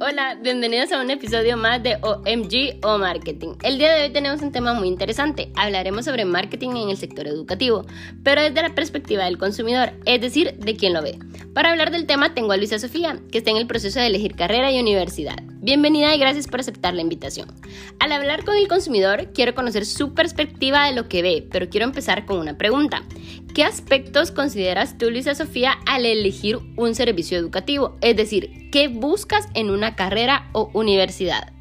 Hola, bienvenidos a un episodio más de OMG o Marketing. El día de hoy tenemos un tema muy interesante. Hablaremos sobre marketing en el sector educativo, pero desde la perspectiva del consumidor, es decir, de quien lo ve. Para hablar del tema tengo a Luisa Sofía, que está en el proceso de elegir carrera y universidad. Bienvenida y gracias por aceptar la invitación. Al hablar con el consumidor, quiero conocer su perspectiva de lo que ve, pero quiero empezar con una pregunta. ¿Qué aspectos consideras tú, Luisa Sofía, al elegir un servicio educativo? Es decir, ¿qué buscas en una carrera o universidad?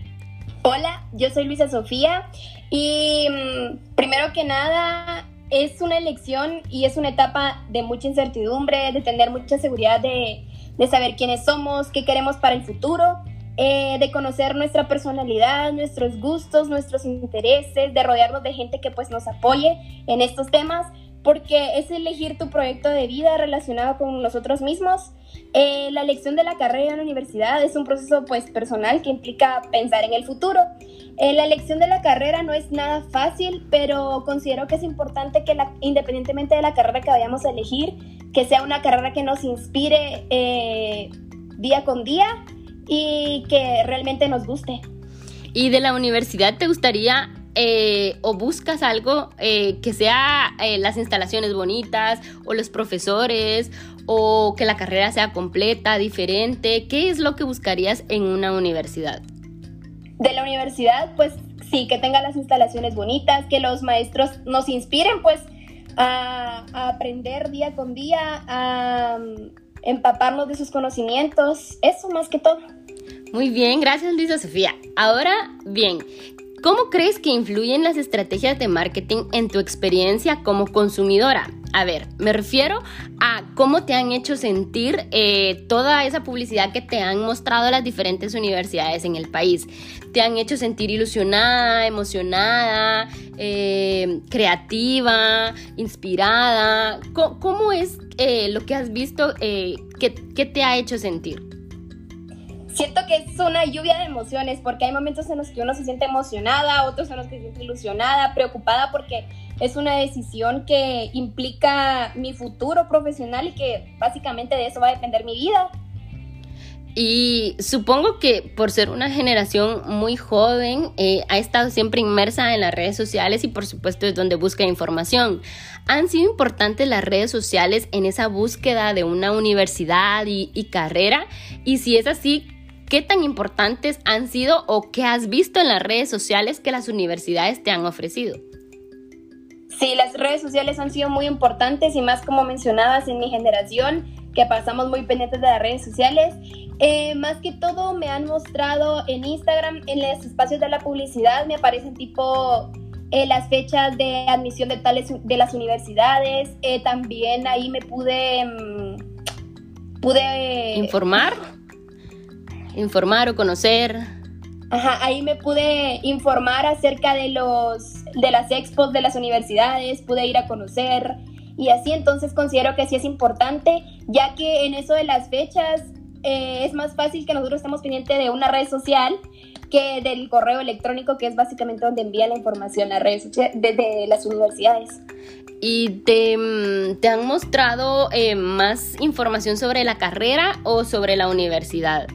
Hola, yo soy Luisa Sofía y primero que nada es una elección y es una etapa de mucha incertidumbre, de tener mucha seguridad de saber quiénes somos, qué queremos para el futuro, de conocer nuestra personalidad, nuestros gustos, nuestros intereses, de rodearnos de gente que pues nos apoye en estos temas, porque es elegir tu proyecto de vida relacionado con nosotros mismos. La elección de la carrera en la universidad es un proceso pues personal que implica pensar en el futuro. La elección de la carrera no es nada fácil, pero considero que es importante que independientemente de la carrera que vayamos a elegir, que sea una carrera que nos inspire día con día y que realmente nos guste. ¿Y de la universidad te gustaría o buscas algo que sea las instalaciones bonitas o los profesores o que la carrera sea completa, diferente? ¿Qué es lo que buscarías en una universidad? De la universidad, pues sí, que tenga las instalaciones bonitas, que los maestros nos inspiren pues a aprender día con día, a empaparnos de sus conocimientos, eso más que todo. Muy bien, gracias Luisa Sofía. Ahora bien, ¿cómo crees que influyen las estrategias de marketing en tu experiencia como consumidora? A ver, me refiero a cómo te han hecho sentir toda esa publicidad que te han mostrado las diferentes universidades en el país. ¿Te han hecho sentir ilusionada, emocionada, creativa, inspirada? ¿Cómo es lo que has visto que te ha hecho sentir? Siento que es una lluvia de emociones, porque hay momentos en los que uno se siente emocionada, otros en los que se siente ilusionada, preocupada, porque es una decisión que implica mi futuro profesional y que básicamente de eso va a depender mi vida. Y supongo que por ser una generación muy joven, ha estado siempre inmersa en las redes sociales y por supuesto es donde busca información. ¿Han sido importantes las redes sociales en esa búsqueda de una universidad y carrera? Y si es así, ¿qué tan importantes han sido o qué has visto en las redes sociales que las universidades te han ofrecido? Sí, las redes sociales han sido muy importantes y más como mencionabas en mi generación, que pasamos muy pendientes de las redes sociales. Más que todo me han mostrado en Instagram, en los espacios de la publicidad, me aparecen tipo las fechas de admisión de las universidades. También ahí me pude informar o conocer. Ajá, ahí me pude informar acerca de las expos de las universidades, pude ir a conocer y así. Entonces considero que sí es importante, ya que en eso de las fechas es más fácil que nosotros estemos pendientes de una red social que del correo electrónico, que es básicamente donde envía la información a redes sociales desde las universidades. ¿Y te han mostrado más información sobre la carrera o sobre la universidad?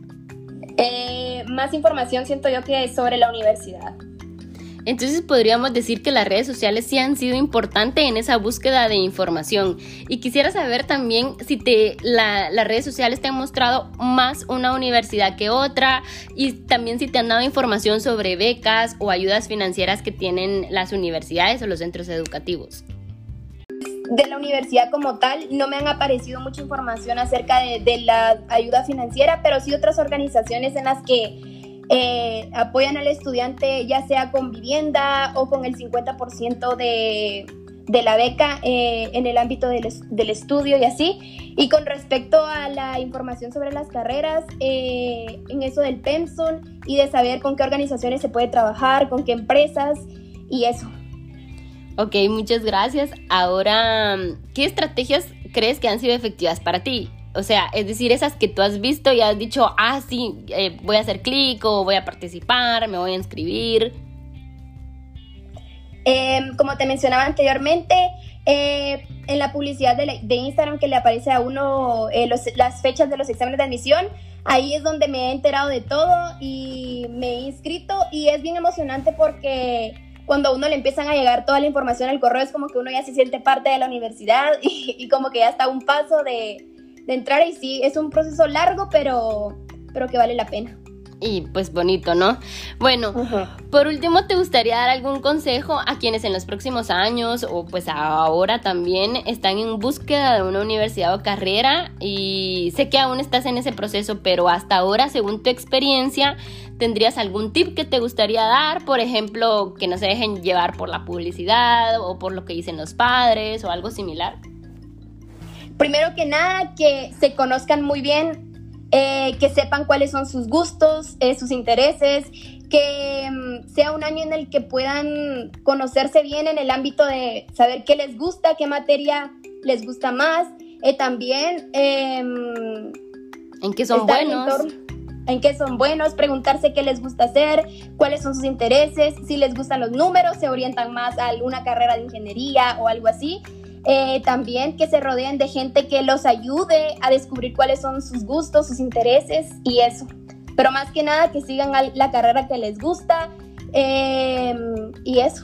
Más información siento yo que es sobre la universidad. Entonces podríamos decir que las redes sociales sí han sido importantes en esa búsqueda de información. Y quisiera saber también si las redes sociales te han mostrado más una universidad que otra y también si te han dado información sobre becas o ayudas financieras que tienen las universidades o los centros educativos. De la universidad como tal no me han aparecido mucha información acerca de la ayuda financiera, pero sí otras organizaciones en las que apoyan al estudiante, ya sea con vivienda o con el 50% de la beca en el ámbito del estudio y así. Y con respecto a la información sobre las carreras, en eso del pensum y de saber con qué organizaciones se puede trabajar, con qué empresas y eso. Ok, muchas gracias. Ahora, ¿qué estrategias crees que han sido efectivas para ti? O sea, es decir, esas que tú has visto y has dicho, sí, voy a hacer clic o voy a participar, me voy a inscribir. Como te mencionaba anteriormente, en la publicidad de Instagram que le aparece a uno las fechas de los exámenes de admisión. Ahí es donde me he enterado de todo y me he inscrito, y es bien emocionante porque cuando a uno le empiezan a llegar toda la información al correo es como que uno ya se siente parte de la universidad y como que ya está a un paso de entrar, y sí, es un proceso largo, pero que vale la pena. Y pues bonito, ¿no? Bueno, por último, ¿te gustaría dar algún consejo a quienes en los próximos años o pues ahora también están en búsqueda de una universidad o carrera? Y sé que aún estás en ese proceso, pero hasta ahora, según tu experiencia, ¿tendrías algún tip que te gustaría dar? Por ejemplo, que no se dejen llevar por la publicidad o por lo que dicen los padres o algo similar. Primero que nada, que se conozcan muy bien, que sepan cuáles son sus gustos, sus intereses, que sea un año en el que puedan conocerse bien en el ámbito de saber qué les gusta, qué materia les gusta más, también en qué son buenos. En qué son buenos, preguntarse qué les gusta hacer, cuáles son sus intereses, si les gustan los números, se orientan más a alguna carrera de ingeniería o algo así. También que se rodeen de gente que los ayude a descubrir cuáles son sus gustos, sus intereses y eso. Pero más que nada que sigan la carrera que les gusta, y eso.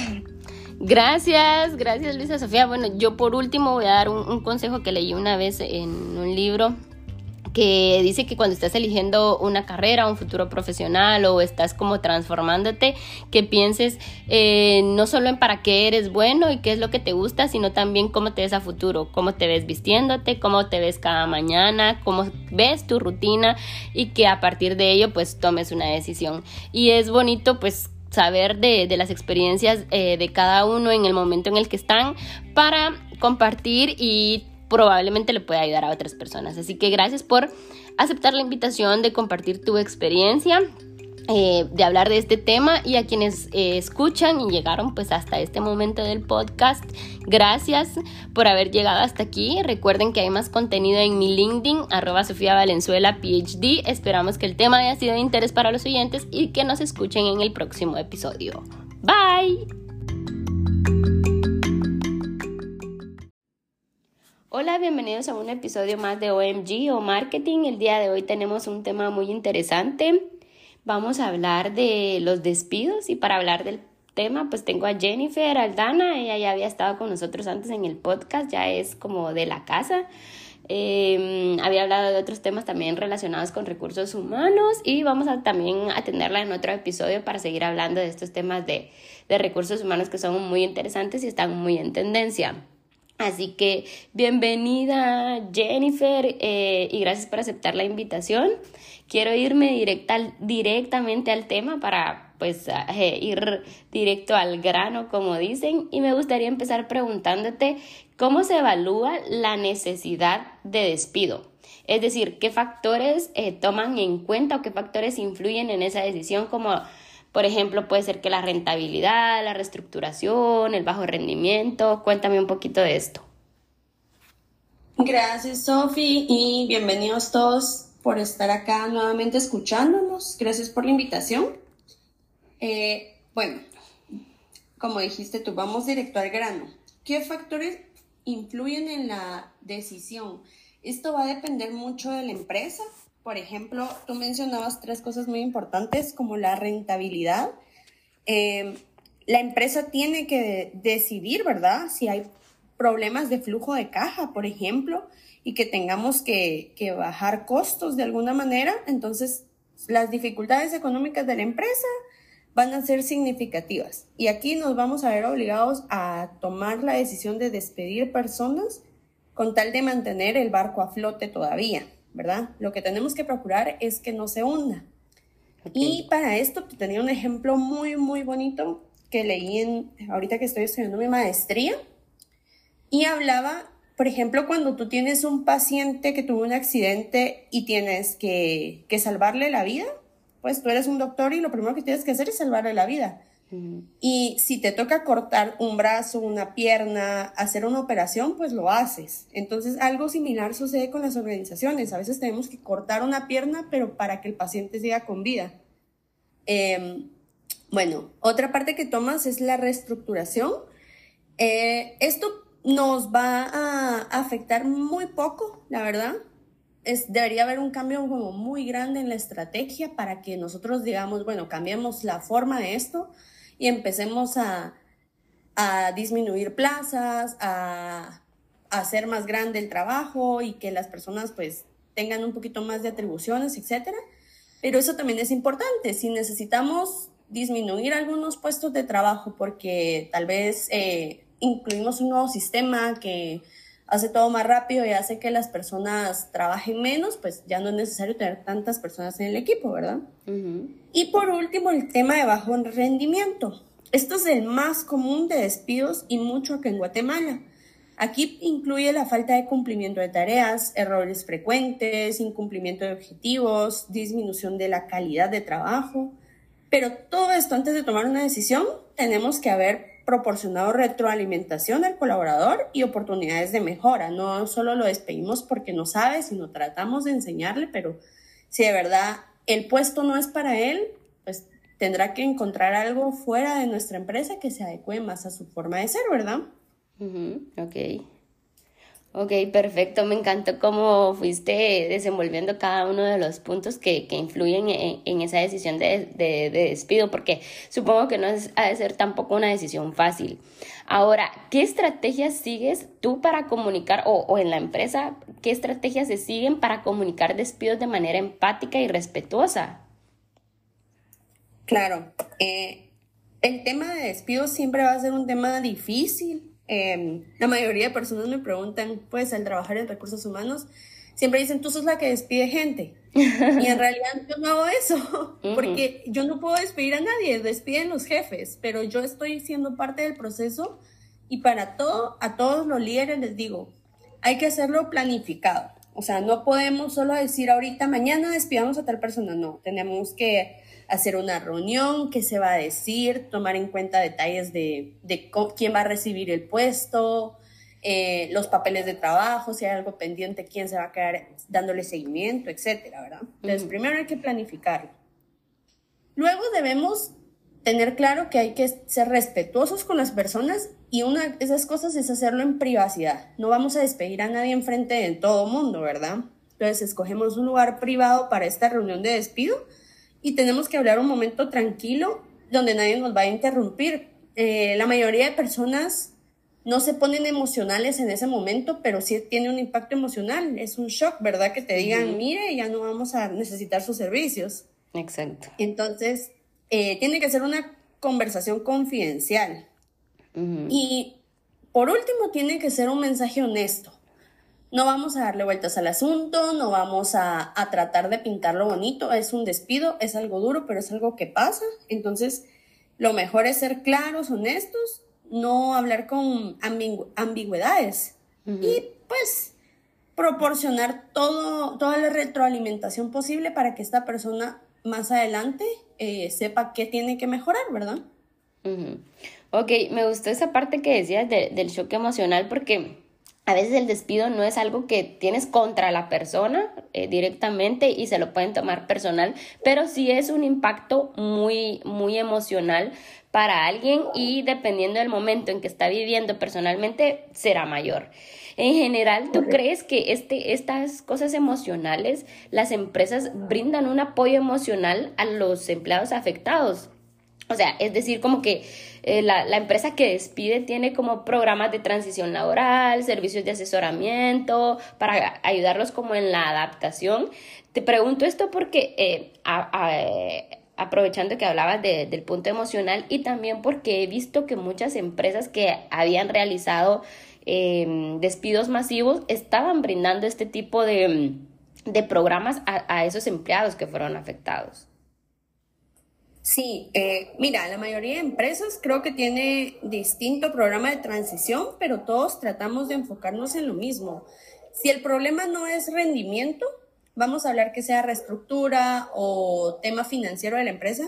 Gracias Luisa Sofía. Bueno, yo por último voy a dar un consejo que leí una vez en un libro que dice que cuando estás eligiendo una carrera, un futuro profesional o estás como transformándote, que pienses no solo en para qué eres bueno y qué es lo que te gusta, sino también cómo te ves a futuro, cómo te ves vistiéndote, cómo te ves cada mañana, cómo ves tu rutina, y que a partir de ello pues tomes una decisión. Y es bonito pues saber de las experiencias de cada uno en el momento en el que están para compartir, y probablemente le pueda ayudar a otras personas. Así que gracias por aceptar la invitación de compartir tu experiencia, de hablar de este tema, y a quienes escuchan y llegaron pues hasta este momento del podcast, gracias por haber llegado hasta aquí. Recuerden que hay más contenido en mi LinkedIn, @SofiaValenzuela PhD. Esperamos que el tema haya sido de interés para los oyentes y que nos escuchen en el próximo episodio. Bye. Hola, bienvenidos a un episodio más de OMG o Marketing. El día de hoy tenemos un tema muy interesante. Vamos a hablar de los despidos, y para hablar del tema pues tengo a Jennifer Aldana. Ella ya había estado con nosotros antes en el podcast, ya es como de la casa. Había hablado de otros temas también relacionados con recursos humanos, y vamos a también atenderla en otro episodio para seguir hablando de estos temas de recursos humanos que son muy interesantes y están muy en tendencia. Así que bienvenida Jennifer, y gracias por aceptar la invitación. Quiero irme directamente al tema para pues ir directo al grano, como dicen, y me gustaría empezar preguntándote cómo se evalúa la necesidad de despido. Es decir, ¿qué factores toman en cuenta o qué factores influyen en esa decisión? Como por ejemplo, puede ser que la rentabilidad, la reestructuración, el bajo rendimiento. Cuéntame un poquito de esto. Gracias, Sofi, y bienvenidos todos por estar acá nuevamente escuchándonos. Gracias por la invitación. Bueno, como dijiste tú, vamos directo al grano. ¿Qué factores influyen en la decisión? Esto va a depender mucho de la empresa. Por ejemplo, tú mencionabas 3 cosas muy importantes como la rentabilidad. La empresa tiene que decidir, ¿verdad? Si hay problemas de flujo de caja, por ejemplo, y que tengamos que bajar costos de alguna manera, entonces las dificultades económicas de la empresa van a ser significativas. Y aquí nos vamos a ver obligados a tomar la decisión de despedir personas con tal de mantener el barco a flote todavía, ¿verdad? Lo que tenemos que procurar es que no se hunda. Okay. Y para esto tenía un ejemplo muy, muy bonito que leí ahorita que estoy estudiando mi maestría, y hablaba, por ejemplo, cuando tú tienes un paciente que tuvo un accidente y tienes que salvarle la vida, pues tú eres un doctor y lo primero que tienes que hacer es salvarle la vida. Y si te toca cortar un brazo, una pierna, hacer una operación, pues lo haces. Entonces algo similar sucede con las organizaciones. A veces tenemos que cortar una pierna, pero para que el paciente siga con vida. Bueno, otra parte que tomas es la reestructuración. Esto nos va a afectar muy poco, la verdad. Debería haber un cambio como muy grande en la estrategia para que nosotros digamos, bueno, cambiemos la forma de esto y empecemos a disminuir plazas, a hacer más grande el trabajo y que las personas pues tengan un poquito más de atribuciones, etcétera. Pero eso también es importante. Si necesitamos disminuir algunos puestos de trabajo porque tal vez incluimos un nuevo sistema que hace todo más rápido y hace que las personas trabajen menos, pues ya no es necesario tener tantas personas en el equipo, ¿verdad? Y por último, el tema de bajo rendimiento. Esto es el más común de despidos y mucho acá en Guatemala. Aquí incluye la falta de cumplimiento de tareas, errores frecuentes, incumplimiento de objetivos, disminución de la calidad de trabajo. Pero todo esto, antes de tomar una decisión, tenemos que haber proporcionado retroalimentación al colaborador y oportunidades de mejora. No solo lo despedimos porque no sabe, sino tratamos de enseñarle, pero si de verdad el puesto no es para él, pues tendrá que encontrar algo fuera de nuestra empresa que se adecue más a su forma de ser, ¿verdad? Ok, perfecto. Me encantó cómo fuiste desenvolviendo cada uno de los puntos que influyen en esa decisión de despido, porque supongo que no ha de ser tampoco una decisión fácil. Ahora, ¿qué estrategias sigues tú para comunicar, o en la empresa, qué estrategias se siguen para comunicar despidos de manera empática y respetuosa? Claro, el tema de despidos siempre va a ser un tema difícil. La mayoría de personas me preguntan, pues al trabajar en recursos humanos, siempre dicen, tú sos la que despide gente. Y en realidad yo no hago eso, porque yo no puedo despedir a nadie, despiden los jefes, pero yo estoy siendo parte del proceso y a todos los líderes les digo, hay que hacerlo planificado. O sea, no podemos solo decir ahorita, mañana despidamos a tal persona, no, tenemos que hacer una reunión, qué se va a decir, tomar en cuenta detalles de quién va a recibir el puesto, los papeles de trabajo, si hay algo pendiente, quién se va a quedar dándole seguimiento, etcétera, ¿verdad? Entonces, primero hay que planificarlo. Luego debemos tener claro que hay que ser respetuosos con las personas y una de esas cosas es hacerlo en privacidad. No vamos a despedir a nadie enfrente de todo mundo, ¿verdad? Entonces, escogemos un lugar privado para esta reunión de despido y tenemos que hablar un momento tranquilo donde nadie nos va a interrumpir. La mayoría de personas no se ponen emocionales en ese momento, pero sí tiene un impacto emocional. Es un shock, ¿verdad? Que te digan, mire, ya no vamos a necesitar sus servicios. Exacto. Entonces, tiene que ser una conversación confidencial. Y por último, tiene que ser un mensaje honesto. No vamos a darle vueltas al asunto, no vamos a tratar de pintarlo bonito. Es un despido, es algo duro, pero es algo que pasa. Entonces, lo mejor es ser claros, honestos, no hablar con ambigüedades. Y pues proporcionar toda la retroalimentación posible para que esta persona más adelante sepa qué tiene que mejorar, ¿verdad? Ok, me gustó esa parte que decías del shock emocional, porque a veces el despido no es algo que tienes contra la persona directamente y se lo pueden tomar personal, pero sí es un impacto muy, muy emocional para alguien y dependiendo del momento en que está viviendo personalmente será mayor. En general, ¿tú crees que estas cosas emocionales, las empresas brindan un apoyo emocional a los empleados afectados? O sea, es decir, como que la empresa que despide tiene como programas de transición laboral, servicios de asesoramiento para ayudarlos como en la adaptación. Te pregunto esto porque aprovechando que hablabas del punto emocional y también porque he visto que muchas empresas que habían realizado despidos masivos estaban brindando este tipo de programas a esos empleados que fueron afectados. Sí, mira, la mayoría de empresas creo que tiene distinto programa de transición, pero todos tratamos de enfocarnos en lo mismo. Si el problema no es rendimiento, vamos a hablar que sea reestructura o tema financiero de la empresa,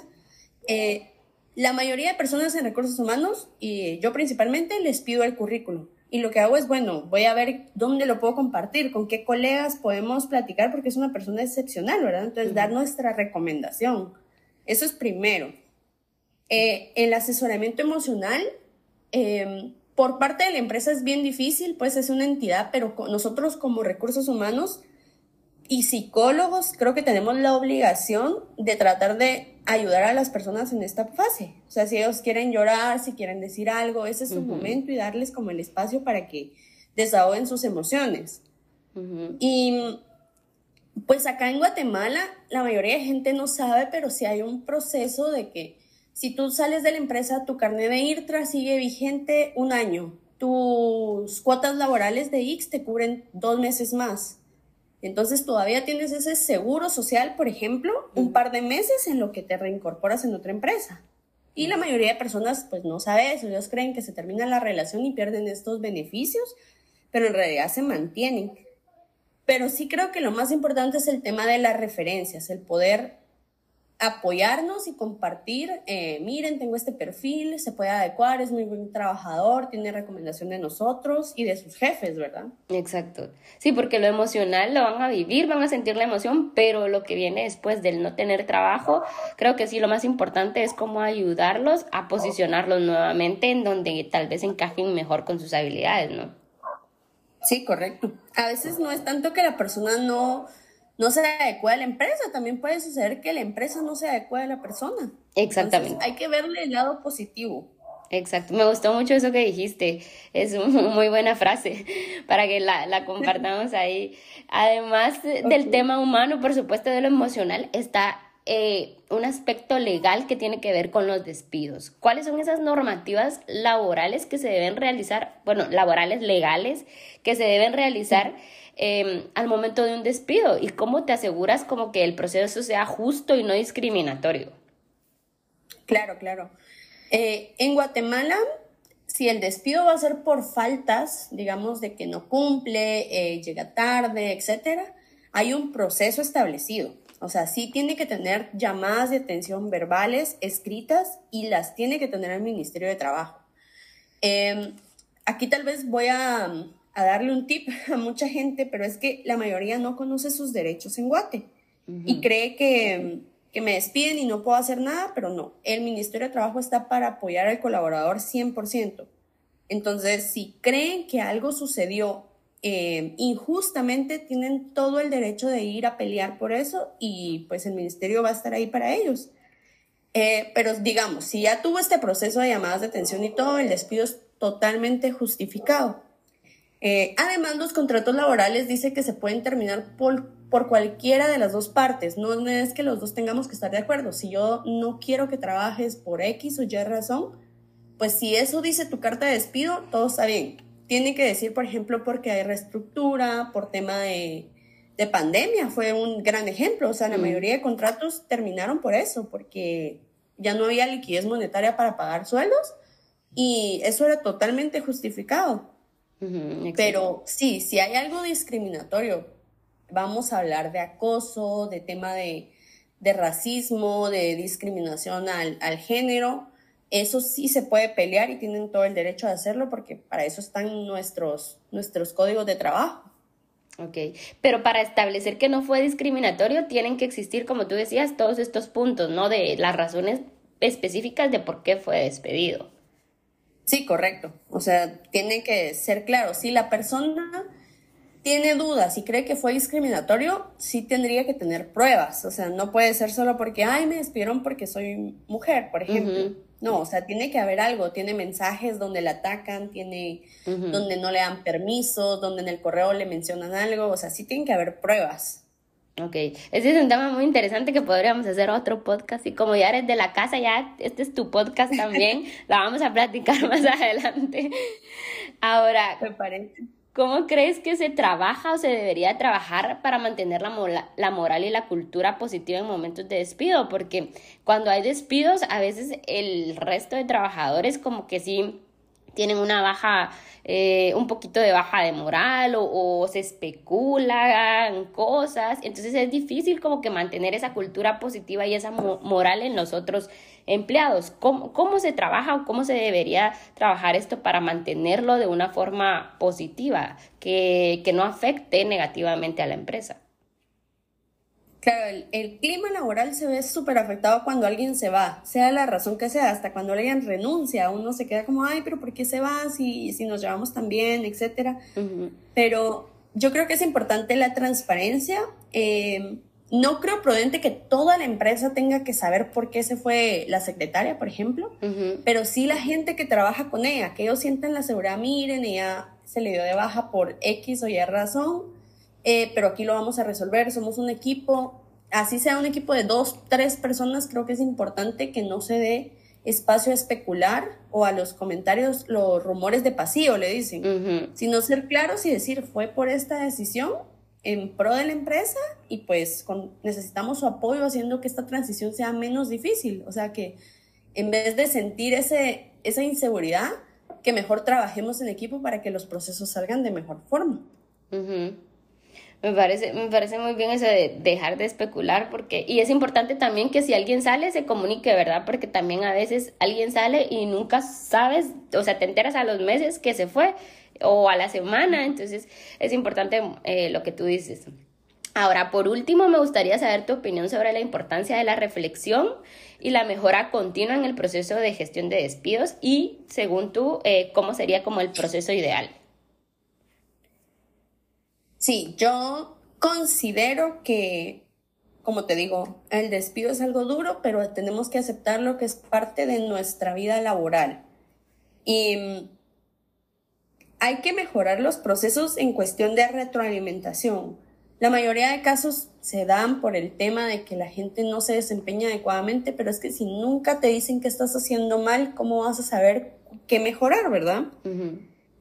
la mayoría de personas en recursos humanos, y yo principalmente, les pido el currículum. Y lo que hago es, bueno, voy a ver dónde lo puedo compartir, con qué colegas podemos platicar, porque es una persona excepcional, ¿verdad? Entonces, dar nuestra recomendación. Eso es primero. El asesoramiento emocional, por parte de la empresa es bien difícil, pues es una entidad, pero nosotros como recursos humanos y psicólogos creo que tenemos la obligación de tratar de ayudar a las personas en esta fase. O sea, si ellos quieren llorar, si quieren decir algo, ese es su momento y darles como el espacio para que desahoguen sus emociones. Y pues acá en Guatemala la mayoría de gente no sabe, pero sí hay un proceso de que si tú sales de la empresa, tu carnet de IRTRA sigue vigente 1 año. Tus cuotas laborales de IX te cubren 2 meses más. Entonces todavía tienes ese seguro social, por ejemplo, un par de meses en lo que te reincorporas en otra empresa. Y la mayoría de personas pues no sabe eso. Ellos creen que se termina la relación y pierden estos beneficios, pero en realidad se mantienen. Pero sí creo que lo más importante es el tema de las referencias, el poder apoyarnos y compartir, miren, tengo este perfil, se puede adecuar, es muy buen trabajador, tiene recomendación de nosotros y de sus jefes, ¿verdad? Exacto. Sí, porque lo emocional lo van a vivir, van a sentir la emoción, pero lo que viene después del no tener trabajo, creo que sí, lo más importante es cómo ayudarlos a posicionarlos nuevamente en donde tal vez encajen mejor con sus habilidades, ¿no? Sí, correcto. A veces no es tanto que la persona no se adecua a la empresa, también puede suceder que la empresa no se adecua a la persona. Exactamente. Entonces, hay que verle el lado positivo. Exacto, me gustó mucho eso que dijiste, es una muy buena frase para que la compartamos ahí. Además del tema humano, por supuesto de lo emocional, está un aspecto legal que tiene que ver con los despidos. ¿Cuáles son esas normativas laborales que se deben realizar, laborales legales que se deben realizar al momento de un despido? ¿Y cómo te aseguras como que el proceso sea justo y no discriminatorio? Claro. En Guatemala, si el despido va a ser por faltas, digamos, de que no cumple, llega tarde, etcétera, hay un proceso establecido. O sea, sí tiene que tener llamadas de atención verbales, escritas, y las tiene que tener el Ministerio de Trabajo. Aquí tal vez voy a darle un tip a mucha gente, pero es que la mayoría no conoce sus derechos en Guate y cree que me despiden y no puedo hacer nada, pero no. El Ministerio de Trabajo está para apoyar al colaborador 100%. Entonces, si creen que algo sucedió injustamente, tienen todo el derecho de ir a pelear por eso y pues el ministerio va a estar ahí para ellos. Pero digamos, si ya tuvo este proceso de llamadas de atención y todo, el despido es totalmente justificado. Además, los contratos laborales dice que se pueden terminar por cualquiera de las dos partes. No es que los dos tengamos que estar de acuerdo. Si yo no quiero que trabajes por X o Y razón, pues si eso dice tu carta de despido, todo está bien. Tiene que decir, por ejemplo, porque hay reestructura, por tema de pandemia, fue un gran ejemplo. O sea, la mayoría de contratos terminaron por eso, porque ya no había liquidez monetaria para pagar sueldos y eso era totalmente justificado. Pero sí, si hay algo discriminatorio, vamos a hablar de acoso, de tema de racismo, de discriminación al género. Eso sí se puede pelear y tienen todo el derecho de hacerlo porque para eso están nuestros códigos de trabajo. Ok, pero para establecer que no fue discriminatorio tienen que existir, como tú decías, todos estos puntos, ¿no? De las razones específicas de por qué fue despedido. Sí, correcto. O sea, tiene que ser claro. Si la persona tiene dudas y cree que fue discriminatorio, sí tendría que tener pruebas. O sea, no puede ser solo porque, me despidieron porque soy mujer, por ejemplo. No, o sea, tiene que haber algo. Tiene mensajes donde la atacan, tiene donde no le dan permiso, donde en el correo le mencionan algo. O sea, sí tienen que haber pruebas. Ok, ese es un tema muy interesante que podríamos hacer otro podcast y como ya eres de la casa, ya este es tu podcast también, la vamos a platicar más adelante. Ahora, me parece. ¿Cómo crees que se trabaja o se debería trabajar para mantener la moral y la cultura positiva en momentos de despido? Porque cuando hay despidos, a veces el resto de trabajadores como que sí tienen una baja, un poquito de baja de moral o se especulan cosas. Entonces es difícil como que mantener esa cultura positiva y esa moral en los otros empleados. ¿Cómo se trabaja o cómo se debería trabajar esto para mantenerlo de una forma positiva, que no afecte negativamente a la empresa? Claro, el clima laboral se ve súper afectado cuando alguien se va, sea la razón que sea, hasta cuando alguien renuncia, uno se queda como, ay, pero ¿por qué se va si nos llevamos tan bien, etcétera? Ujú. Pero yo creo que es importante la transparencia. No creo prudente que toda la empresa tenga que saber por qué se fue la secretaria, por ejemplo, Ujú. pero sí la gente que trabaja con ella, que ellos sientan la seguridad, miren, ella se le dio de baja por X o Y razón, pero aquí lo vamos a resolver, somos un equipo, así sea un equipo de 2, 3 personas, creo que es importante que no se dé espacio a especular o a los comentarios, los rumores de pasillo, le dicen, Ujú. sino ser claros y decir, fue por esta decisión en pro de la empresa y pues necesitamos su apoyo haciendo que esta transición sea menos difícil, o sea que en vez de sentir esa inseguridad, que mejor trabajemos en equipo para que los procesos salgan de mejor forma. Ujú. Me parece muy bien eso de dejar de especular, porque, y es importante también que si alguien sale se comunique, ¿verdad? Porque también a veces alguien sale y nunca sabes, o sea, te enteras a los meses que se fue o a la semana, entonces es importante lo que tú dices. Ahora, por último, me gustaría saber tu opinión sobre la importancia de la reflexión y la mejora continua en el proceso de gestión de despidos y, según tú, cómo sería como el proceso ideal. Sí, yo considero que, como te digo, el despido es algo duro, pero tenemos que aceptar lo que es parte de nuestra vida laboral. Y hay que mejorar los procesos en cuestión de retroalimentación. La mayoría de casos se dan por el tema de que la gente no se desempeña adecuadamente, pero es que si nunca te dicen que estás haciendo mal, ¿cómo vas a saber qué mejorar, verdad? Uh-huh.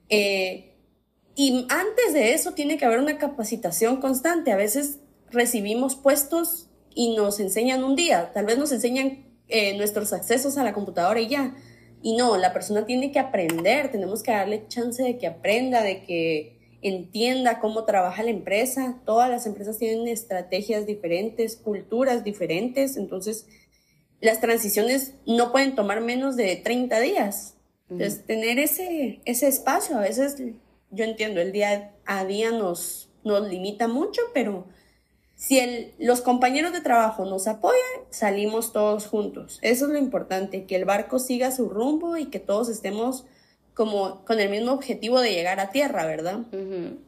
Y antes de eso tiene que haber una capacitación constante. A veces recibimos puestos y nos enseñan un día, tal vez nos enseñan nuestros accesos a la computadora y ya. Y no, la persona tiene que aprender, tenemos que darle chance de que aprenda, de que entienda cómo trabaja la empresa. Todas las empresas tienen estrategias diferentes, culturas diferentes, entonces las transiciones no pueden tomar menos de 30 días. Entonces, tener ese espacio, a veces yo entiendo, el día a día nos limita mucho, pero si los compañeros de trabajo nos apoyan, salimos todos juntos. Eso es lo importante, que el barco siga su rumbo y que todos estemos como con el mismo objetivo de llegar a tierra, ¿verdad? Uh-huh.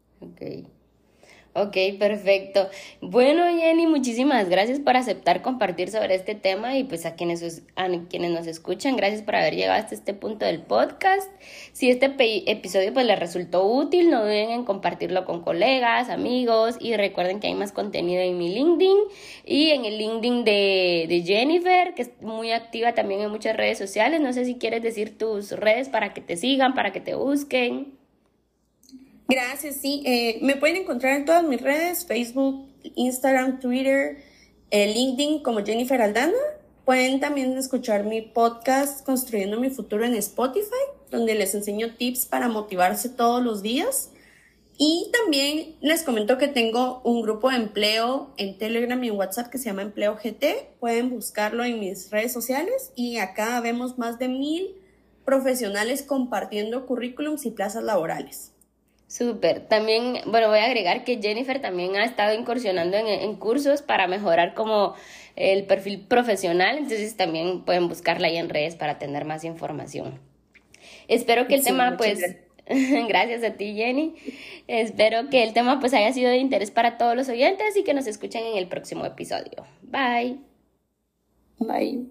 Ok, perfecto. Bueno, Jenny, muchísimas gracias por aceptar compartir sobre este tema y pues a quienes nos escuchan, gracias por haber llegado hasta este punto del podcast. Si este episodio pues les resultó útil, no duden en compartirlo con colegas, amigos y recuerden que hay más contenido en mi LinkedIn y en el LinkedIn de Jennifer, que es muy activa también en muchas redes sociales. No sé si quieres decir tus redes para que te sigan, para que te busquen. Gracias, sí. Me pueden encontrar en todas mis redes, Facebook, Instagram, Twitter, LinkedIn como Jennifer Aldana. Pueden también escuchar mi podcast Construyendo mi Futuro en Spotify, donde les enseño tips para motivarse todos los días. Y también les comento que tengo un grupo de empleo en Telegram y en WhatsApp que se llama Empleo GT. Pueden buscarlo en mis redes sociales y acá vemos más de 1,000 profesionales compartiendo currículums y plazas laborales. Súper. También, bueno, voy a agregar que Jennifer también ha estado incursionando en cursos para mejorar como el perfil profesional, entonces también pueden buscarla ahí en redes para tener más información. Espero que el tema, pues, gracias a ti, Jenny. Espero que el tema, pues, haya sido de interés para todos los oyentes y que nos escuchen en el próximo episodio. Bye. Bye.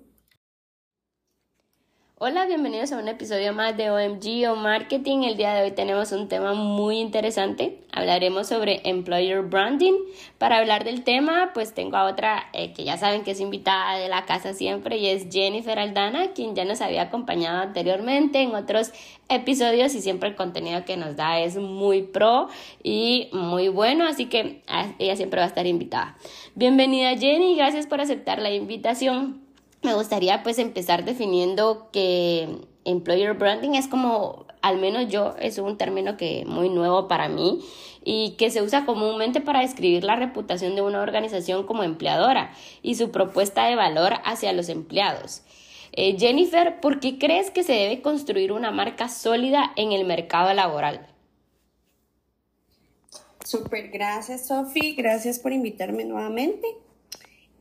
Hola, bienvenidos a un episodio más de OMG o Marketing. El día de hoy tenemos un tema muy interesante. Hablaremos sobre Employer Branding. Para hablar del tema, pues tengo a otra que ya saben que es invitada de la casa siempre y es Jennifer Aldana, quien ya nos había acompañado anteriormente en otros episodios y siempre el contenido que nos da es muy pro y muy bueno, así que ella siempre va a estar invitada. Bienvenida, Jenny, gracias por aceptar la invitación. Me gustaría pues empezar definiendo que Employer Branding es como, al menos yo, es un término que muy nuevo para mí y que se usa comúnmente para describir la reputación de una organización como empleadora y su propuesta de valor hacia los empleados. Jennifer, ¿por qué crees que se debe construir una marca sólida en el mercado laboral? Súper, gracias Sofi, gracias por invitarme nuevamente.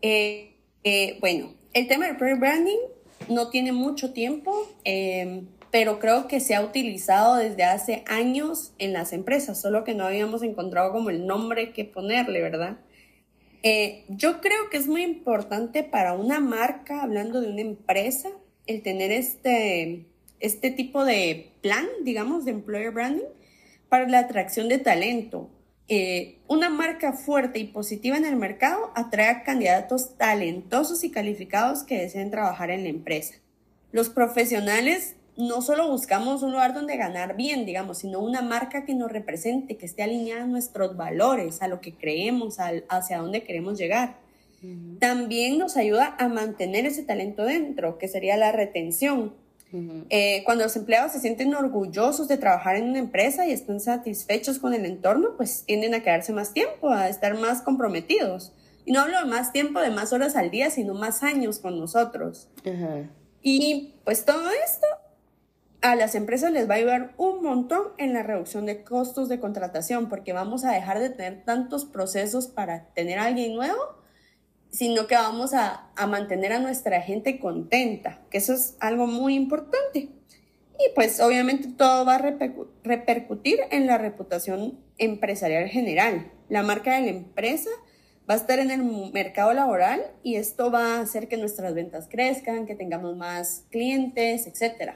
Bueno, el tema del employer branding no tiene mucho tiempo, pero creo que se ha utilizado desde hace años en las empresas, solo que no habíamos encontrado como el nombre que ponerle, ¿verdad? Yo creo que es muy importante para una marca, hablando de una empresa, el tener este tipo de plan, digamos, de employer branding para la atracción de talento. Una marca fuerte y positiva en el mercado atrae a candidatos talentosos y calificados que deseen trabajar en la empresa. Los profesionales no solo buscamos un lugar donde ganar bien, digamos, sino una marca que nos represente, que esté alineada a nuestros valores, a lo que creemos, hacia dónde queremos llegar. Uh-huh. También nos ayuda a mantener ese talento dentro, que sería la retención. Uh-huh. Cuando los empleados se sienten orgullosos de trabajar en una empresa y están satisfechos con el entorno, pues tienden a quedarse más tiempo, a estar más comprometidos. Y no hablo de más tiempo, de más horas al día, sino más años con nosotros. Uh-huh. Y pues todo esto a las empresas les va a ayudar un montón en la reducción de costos de contratación, porque vamos a dejar de tener tantos procesos para tener a alguien nuevo, sino que vamos a mantener a nuestra gente contenta, que eso es algo muy importante. Y pues obviamente todo va a repercutir en la reputación empresarial general. La marca de la empresa va a estar en el mercado laboral y esto va a hacer que nuestras ventas crezcan, que tengamos más clientes, etcétera.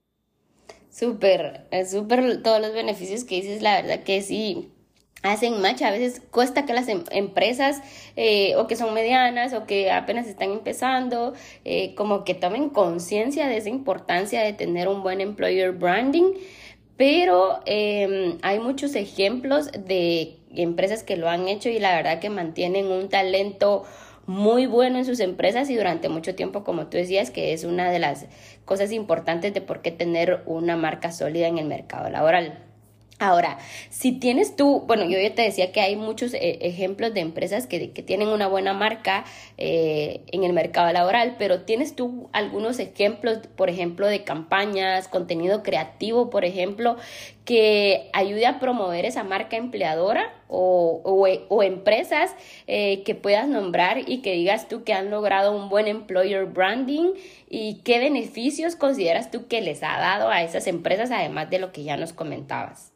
Súper todos los beneficios que dices, la verdad que sí hacen match. A veces cuesta que las empresas o que son medianas o que apenas están empezando como que tomen conciencia de esa importancia de tener un buen employer branding, pero hay muchos ejemplos de empresas que lo han hecho y la verdad que mantienen un talento muy bueno en sus empresas y durante mucho tiempo, como tú decías, que es una de las cosas importantes de por qué tener una marca sólida en el mercado laboral. Ahora, si tienes tú, bueno, yo ya te decía que hay muchos ejemplos de empresas que tienen una buena marca en el mercado laboral, pero ¿tienes tú algunos ejemplos, por ejemplo, de campañas, contenido creativo, por ejemplo, que ayude a promover esa marca empleadora o empresas que puedas nombrar y que digas tú que han logrado un buen employer branding y qué beneficios consideras tú que les ha dado a esas empresas, además de lo que ya nos comentabas?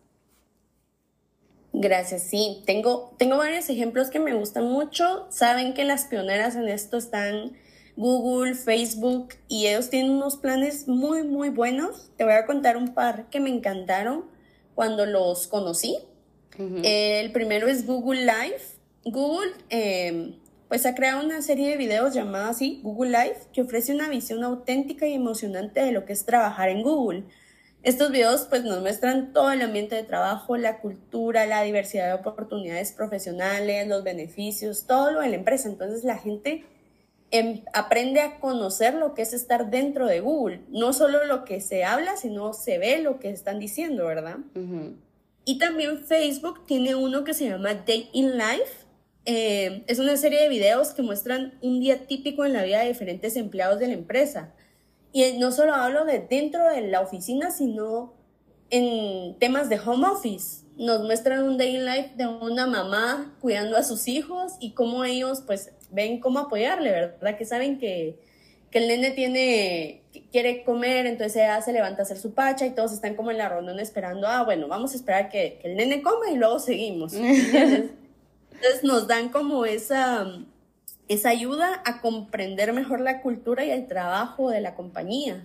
Gracias, sí. Tengo varios ejemplos que me gustan mucho. Saben que las pioneras en esto están Google, Facebook, y ellos tienen unos planes muy, muy buenos. Te voy a contar un par que me encantaron cuando los conocí. Uh-huh. El primero es Google Live. Google pues ha creado una serie de videos llamada así, Google Live, que ofrece una visión auténtica y emocionante de lo que es trabajar en Google. Estos videos pues nos muestran todo el ambiente de trabajo, la cultura, la diversidad de oportunidades profesionales, los beneficios, todo lo de la empresa. Entonces la gente aprende a conocer lo que es estar dentro de Google. No solo lo que se habla, sino se ve lo que están diciendo, ¿verdad? Uh-huh. Y también Facebook tiene uno que se llama Day in Life. Es una serie de videos que muestran un día típico en la vida de diferentes empleados de la empresa. Y no solo hablo de dentro de la oficina, sino en temas de home office. Nos muestran un day in life de una mamá cuidando a sus hijos y cómo ellos pues ven cómo apoyarle, ¿verdad? Que saben que el nene quiere comer, entonces ella se levanta a hacer su pacha y todos están como en la reunión esperando, bueno, vamos a esperar que el nene coma y luego seguimos. Entonces nos dan como esa ayuda a comprender mejor la cultura y el trabajo de la compañía.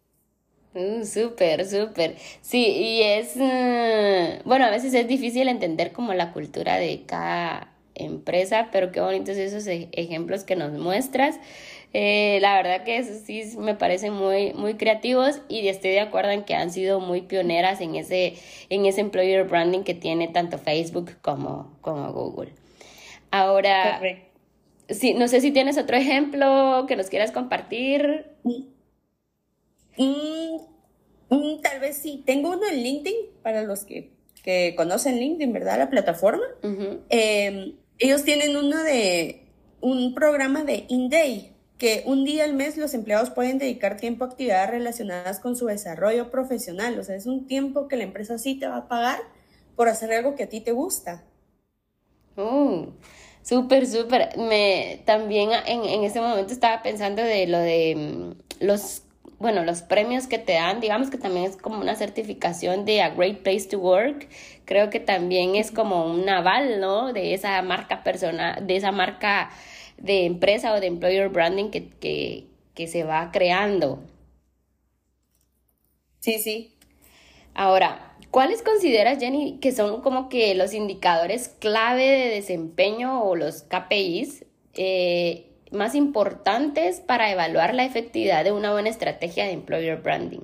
Súper. Sí, y es, bueno, a veces es difícil entender como la cultura de cada empresa, pero qué bonitos esos ejemplos que nos muestras. La verdad que eso sí me parecen muy, muy creativos y estoy de acuerdo en que han sido muy pioneras en ese employer branding que tiene tanto Facebook como Google. Ahora, correcto. Sí, no sé si tienes otro ejemplo que nos quieras compartir. Tal vez sí. Tengo uno en LinkedIn para los que conocen LinkedIn, ¿verdad? La plataforma. Uh-huh. Ellos tienen un programa de InDay, que un día al mes los empleados pueden dedicar tiempo a actividades relacionadas con su desarrollo profesional. O sea, es un tiempo que la empresa sí te va a pagar por hacer algo que a ti te gusta. Súper, súper. También en ese momento estaba pensando de lo de los premios que te dan, digamos que también es como una certificación de A Great Place to Work. Creo que también es como un aval, ¿no? De esa marca personal, de esa marca de empresa o de employer branding que se va creando. Sí, sí. Ahora, ¿cuáles consideras, Jenny, que son como que los indicadores clave de desempeño o los KPIs más importantes para evaluar la efectividad de una buena estrategia de employer branding?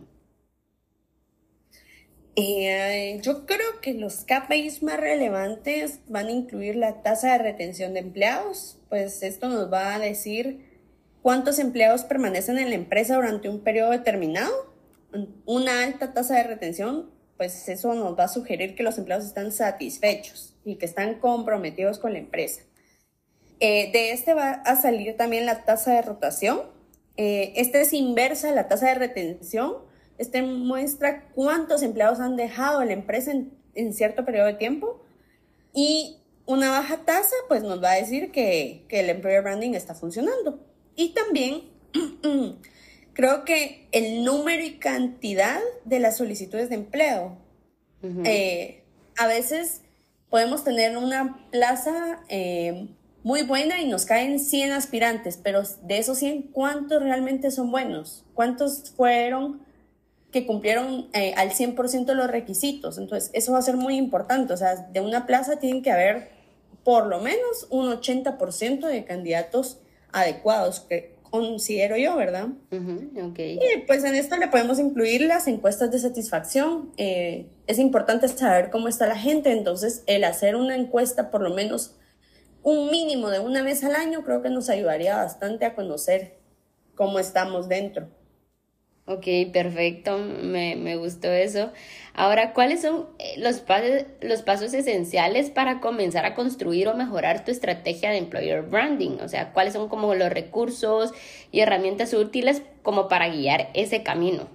Yo creo que los KPIs más relevantes van a incluir la tasa de retención de empleados, pues esto nos va a decir cuántos empleados permanecen en la empresa durante un periodo determinado. Una alta tasa de retención, pues eso nos va a sugerir que los empleados están satisfechos y que están comprometidos con la empresa. De este va a salir también la tasa de rotación. Esta es inversa a la tasa de retención. Este muestra cuántos empleados han dejado la empresa en cierto periodo de tiempo. Y una baja tasa, pues nos va a decir que el employer branding está funcionando. Y también creo que el número y cantidad de las solicitudes de empleo. Uh-huh. A veces podemos tener una plaza muy buena y nos caen 100 aspirantes, pero de esos 100, ¿cuántos realmente son buenos? ¿Cuántos fueron que cumplieron al 100% los requisitos? Entonces, eso va a ser muy importante. O sea, de una plaza tienen que haber por lo menos un 80% de candidatos adecuados, que considero yo, ¿verdad? Uh-huh, okay. Y pues en esto le podemos incluir las encuestas de satisfacción. Es importante saber cómo está la gente, entonces el hacer una encuesta por lo menos un mínimo de una vez al año creo que nos ayudaría bastante a conocer cómo estamos dentro. Ok, perfecto, me gustó eso. Ahora, ¿cuáles son los pasos esenciales para comenzar a construir o mejorar tu estrategia de employer branding? O sea, ¿cuáles son como los recursos y herramientas útiles como para guiar ese camino?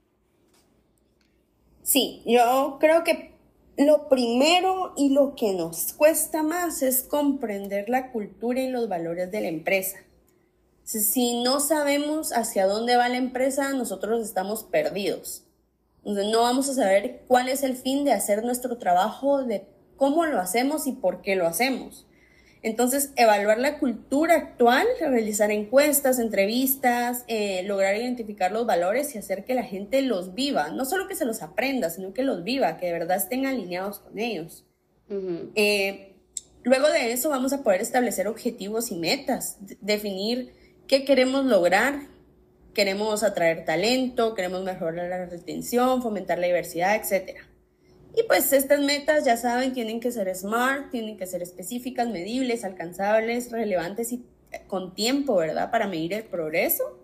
Sí, yo creo que lo primero y lo que nos cuesta más es comprender la cultura y los valores de la empresa. Si no sabemos hacia dónde va la empresa, nosotros estamos perdidos. Entonces, no vamos a saber cuál es el fin de hacer nuestro trabajo, de cómo lo hacemos y por qué lo hacemos. Entonces, evaluar la cultura actual, realizar encuestas, entrevistas, lograr identificar los valores y hacer que la gente los viva. No solo que se los aprenda, sino que los viva, que de verdad estén alineados con ellos. Uh-huh. Luego de eso vamos a poder establecer objetivos y metas, definir qué queremos lograr. Queremos atraer talento, queremos mejorar la retención, fomentar la diversidad, etc. Y pues estas metas, ya saben, tienen que ser SMART, tienen que ser específicas, medibles, alcanzables, relevantes y con tiempo, ¿verdad? Para medir el progreso.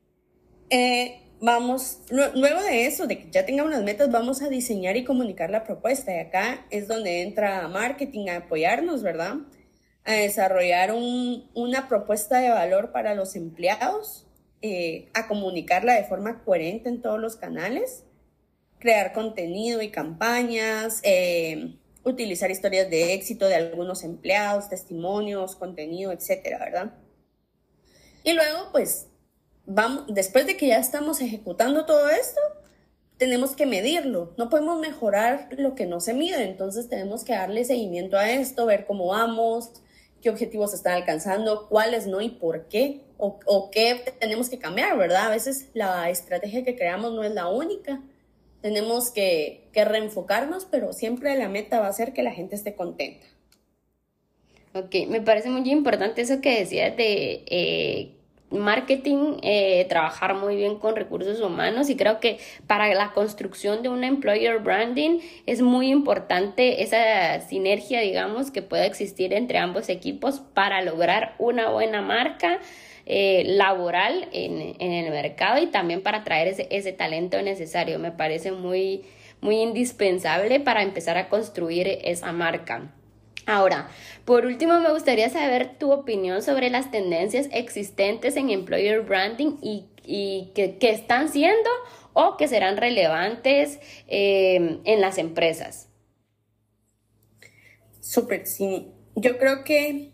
Luego de eso, de que ya tengamos las metas, vamos a diseñar y comunicar la propuesta. Y acá es donde entra marketing a apoyarnos, ¿verdad? A desarrollar una propuesta de valor para los empleados, a comunicarla de forma coherente en todos los canales, crear contenido y campañas, utilizar historias de éxito de algunos empleados, testimonios, contenido, etcétera, ¿verdad? Y luego, pues, después de que ya estamos ejecutando todo esto, tenemos que medirlo. No podemos mejorar lo que no se mide, entonces tenemos que darle seguimiento a esto, ver cómo vamos, qué objetivos se están alcanzando, cuáles no y por qué, o qué tenemos que cambiar, ¿verdad? A veces la estrategia que creamos no es la única. Tenemos que reenfocarnos, pero siempre la meta va a ser que la gente esté contenta. Ok, me parece muy importante eso que decías de marketing, trabajar muy bien con recursos humanos, y creo que para la construcción de un employer branding es muy importante esa sinergia, digamos, que pueda existir entre ambos equipos para lograr una buena marca laboral en el mercado, y también para traer ese talento necesario. Me parece muy, muy indispensable para empezar a construir esa marca. Ahora, por último, me gustaría saber tu opinión sobre las tendencias existentes en employer branding y que están siendo o que serán relevantes en las empresas. Súper, sí. Yo creo que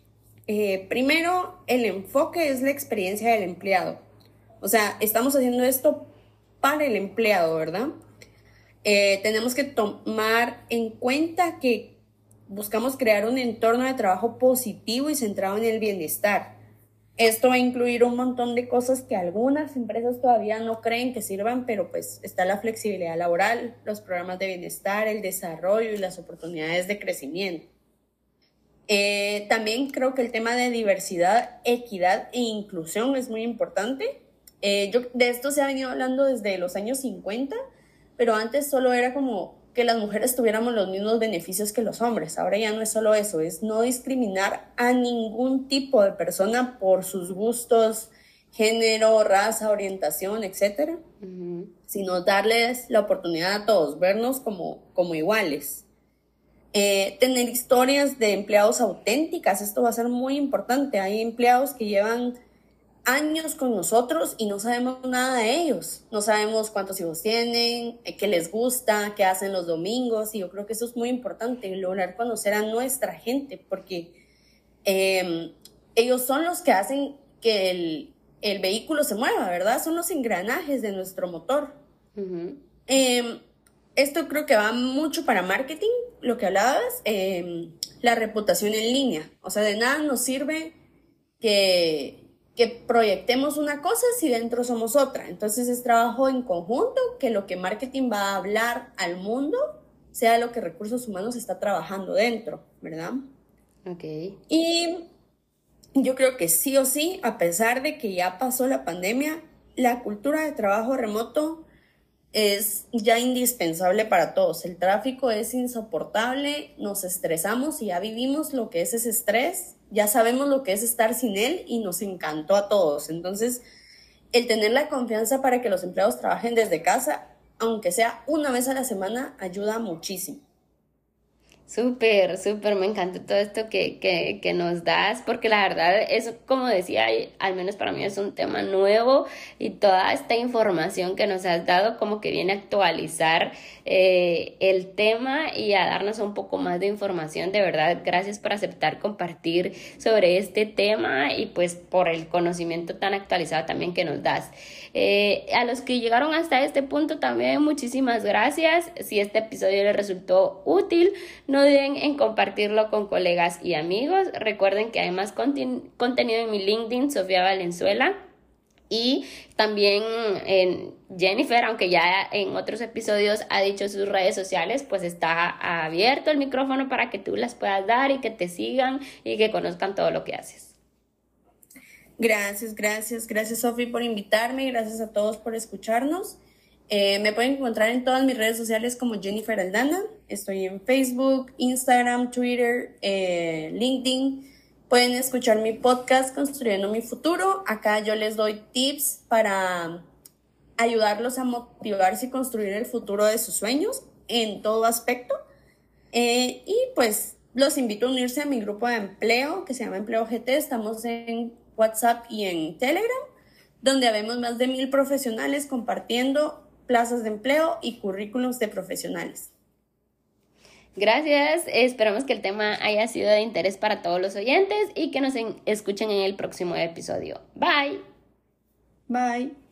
Primero, el enfoque es la experiencia del empleado. O sea, estamos haciendo esto para el empleado, ¿verdad? Tenemos que tomar en cuenta que buscamos crear un entorno de trabajo positivo y centrado en el bienestar. Esto va a incluir un montón de cosas que algunas empresas todavía no creen que sirvan, pero pues está la flexibilidad laboral, los programas de bienestar, el desarrollo y las oportunidades de crecimiento. También creo que el tema de diversidad, equidad e inclusión es muy importante. De esto se ha venido hablando desde los años 50, pero antes solo era como que las mujeres tuviéramos los mismos beneficios que los hombres. Ahora ya no es solo eso, es no discriminar a ningún tipo de persona por sus gustos, género, raza, orientación, etc. Sino darles la oportunidad a todos, vernos como iguales. Tener historias de empleados auténticas, esto va a ser muy importante. Hay empleados que llevan años con nosotros y no sabemos nada de ellos. No sabemos cuántos hijos tienen, qué les gusta, qué hacen los domingos, y yo creo que eso es muy importante, lograr conocer a nuestra gente, porque ellos son los que hacen que el vehículo se mueva, ¿verdad? Son los engranajes de nuestro motor. Esto creo que va mucho para marketing, lo que hablabas, la reputación en línea. O sea, de nada nos sirve que proyectemos una cosa si dentro somos otra. Entonces es trabajo en conjunto, que lo que marketing va a hablar al mundo sea lo que recursos humanos está trabajando dentro, ¿verdad? Ok. Y yo creo que sí o sí, a pesar de que ya pasó la pandemia, la cultura de trabajo remoto es ya indispensable para todos. El tráfico es insoportable, nos estresamos y ya vivimos lo que es ese estrés. Ya sabemos lo que es estar sin él y nos encantó a todos. Entonces, el tener la confianza para que los empleados trabajen desde casa, aunque sea una vez a la semana, ayuda muchísimo. Súper, súper, me encanta todo esto que nos das, porque la verdad es, como decía, al menos para mí es un tema nuevo, y toda esta información que nos has dado como que viene a actualizar el tema y a darnos un poco más de información. De verdad, gracias por aceptar compartir sobre este tema y pues por el conocimiento tan actualizado también que nos das. A los que llegaron hasta este punto también muchísimas gracias. Si este episodio les resultó útil, no duden en compartirlo con colegas y amigos. Recuerden que hay más contenido en mi LinkedIn, Sofía Valenzuela. Y también en Jennifer, aunque ya en otros episodios ha dicho sus redes sociales, pues está abierto el micrófono para que tú las puedas dar y que te sigan y que conozcan todo lo que haces. Gracias Sofi por invitarme, gracias a todos por escucharnos. Me pueden encontrar en todas mis redes sociales como Jennifer Aldana. Estoy en Facebook, Instagram, Twitter, LinkedIn. Pueden escuchar mi podcast Construyendo mi Futuro. Acá yo les doy tips para ayudarlos a motivarse y construir el futuro de sus sueños en todo aspecto. Y pues los invito a unirse a mi grupo de empleo que se llama Empleo GT. Estamos en WhatsApp y en Telegram, donde habemos más de 1,000 profesionales compartiendo plazas de empleo y currículums de profesionales. Gracias, esperamos que el tema haya sido de interés para todos los oyentes y que nos escuchen en el próximo episodio. Bye. Bye.